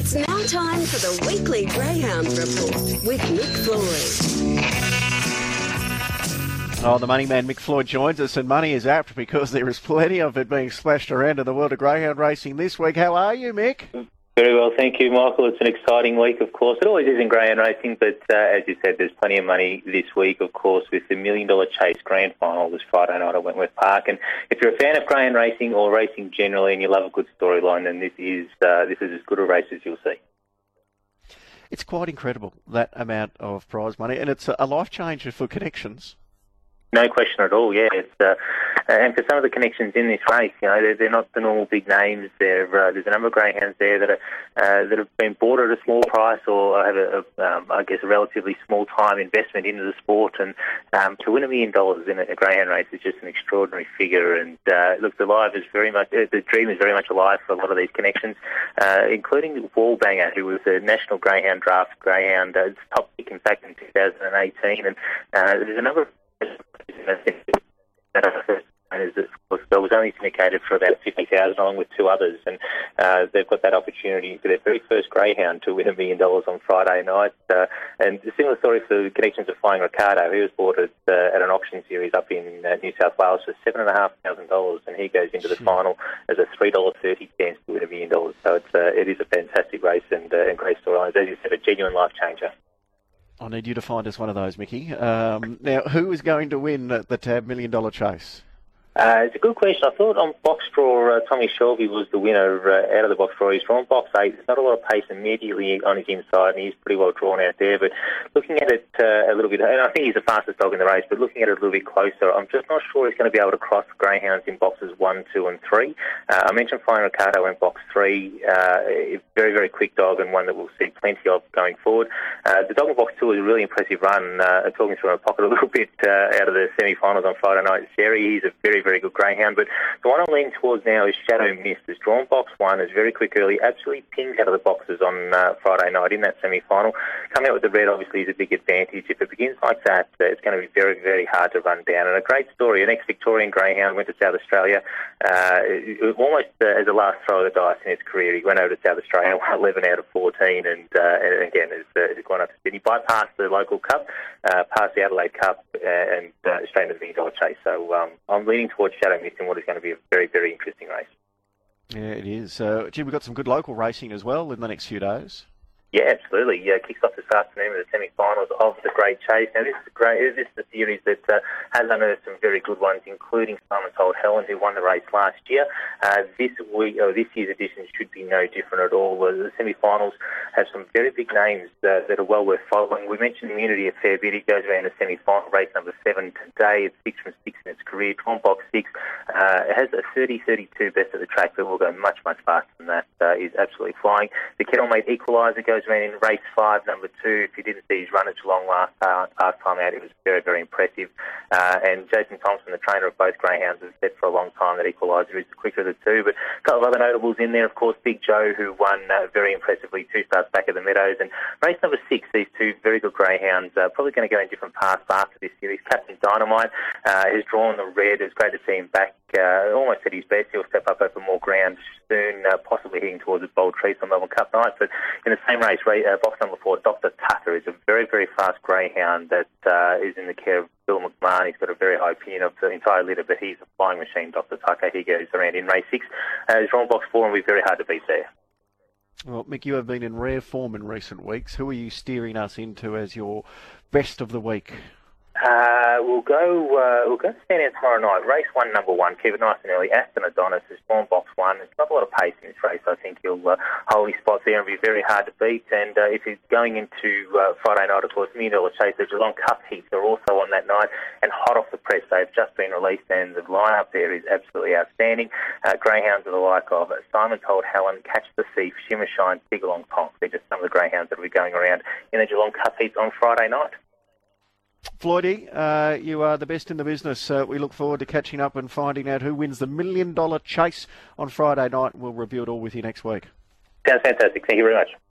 It's now time for the Weekly Greyhound Report with Mick Floyd. Oh, the money man Mick Floyd joins us, and money is apt because there is plenty of it being splashed around in the world of greyhound racing this week. How are you, Mick? Very well, thank you, Michael. It's an exciting week, of course. It always is in greyhound racing, but as you said, there's plenty of money this week, of course, with the $1 Million Chase Grand Final this Friday night at Wentworth Park. And if you're a fan of greyhound racing or racing generally and you love a good storyline, then this is as good a race as you'll see. It's quite incredible, that amount of prize money, and it's a life changer for connections. No question at all, yeah. It's, and for some of the connections in this race, you know, they're not the normal big names. There's a number of greyhounds there that have been bought at a small price or have a relatively small time investment into the sport. And to win $1 million in a greyhound race is just an extraordinary figure. And look, the dream is very much alive for a lot of these connections, including Wallbanger, who was a national greyhound draft greyhound, top pick in fact in 2018. And there's a number of that was only syndicated for about 50,000 along with two others, and they've got that opportunity for their very first greyhound to win $1 million on Friday night. And a similar story for the connections of Flying Ricardo. He was bought at an auction series up in New South Wales for $7,500, and he goes into the final as a $3.30 chance to win $1 million. So it is a fantastic race and great storylines. As you said, a genuine life changer. I need you to find us one of those, Mickey. Now, who is going to win the TAB $1 Million Chase? It's a good question. I thought on box draw, Tommy Shelby was the winner out of the box draw. He's drawn box 8. There's not a lot of pace immediately on his inside, and he's pretty well drawn out there. But looking at it a little bit, and I think he's the fastest dog in the race, but looking at it a little bit closer, I'm just not sure he's going to be able to cross greyhounds in boxes 1, 2 and 3. I mentioned Flying Ricardo in box 3. Very, very quick dog and one that we'll see plenty of going forward. The dog in box 2 is a really impressive run. Talking through my pocket a little bit out of the semi-finals on Friday night, Sherry, he's a very, very good greyhound, but the one I'm leaning towards now is Shadow Mist. It's drawn box 1, is very quick early, absolutely pinged out of the boxes on Friday night in that semi-final. Coming out with the red obviously is a big advantage. If it begins like that, it's going to be very, very hard to run down. And a great story, an ex-Victorian greyhound went to South Australia, almost as a last throw of the dice in his career. He went over to South Australia, won 11 out of 14, and again, has gone up to Sydney, bypassed the local cup, passed the Adelaide Cup, and straight into the $1 Million Chase. So I'm leaning towards Shadow Mist in what is going to be a very, very interesting race. Yeah, it is. Jim, we've got some good local racing as well in the next few days. Yeah, absolutely. Kicks off this afternoon with the semi-finals of the Great Chase. Now, this is a series that has unearthed some very good ones, including Simon Told Helen, who won the race last year. This year's edition should be no different at all. The semi-finals have some very big names that are well worth following. We mentioned Immunity a fair bit. It goes around the semi-final, race number 7 today. It's 6 from 6 in its career. Drawn box 6. It has a 30-32 best at the track, but will go much, much faster than that. Is absolutely flying. The Kettlemate Equaliser goes around in race 5, number 2. If you didn't see his run at Geelong last time out, it was very, very impressive. And Jason Thompson, the trainer of both greyhounds, has said for a long time that Equaliser is the quicker of the two. But a couple of other notables in there, of course, Big Joe, who won very impressively 2 starts back at the Meadows. And race number 6, these two very good greyhounds, probably going to go in different paths after this series. Captain Dynamite has drawn the red. It's great to see him back. Almost at his best. He'll step up over more ground soon, possibly heading towards a bold treat on Melbourne Cup night. But in the same race, box number 4, Dr. Tucker is a very, very fast greyhound that is in the care of Bill McMahon. He's got a very high opinion of the entire litter, but he's a flying machine, Dr. Tucker. He goes around in race 6. He's drawn box 4 and will be very hard to beat there. Well, Mick, you have been in rare form in recent weeks. Who are you steering us into as your best of the week? We'll go stand out tomorrow night. Race 1, number 1. Keep it nice and early. Aston Adonis is drawn box 1. There's not a lot of pace in this race. I think he'll hold his spot there and be very hard to beat. And if he's going into Friday night, of course, $1 Million Chase, the Geelong Cup heats are also on that night and hot off the press. They've just been released and the lineup there is absolutely outstanding. Greyhounds are the like of Simon Told Helen, Catch the Thief, Shimmer Shine, Big Long Tonk. They're just some of the greyhounds that will be going around in the Geelong Cup heats on Friday night. Floydie, you are the best in the business. We look forward to catching up and finding out who wins the $1 Million Chase on Friday night. We'll review it all with you next week. Sounds fantastic. Thank you very much.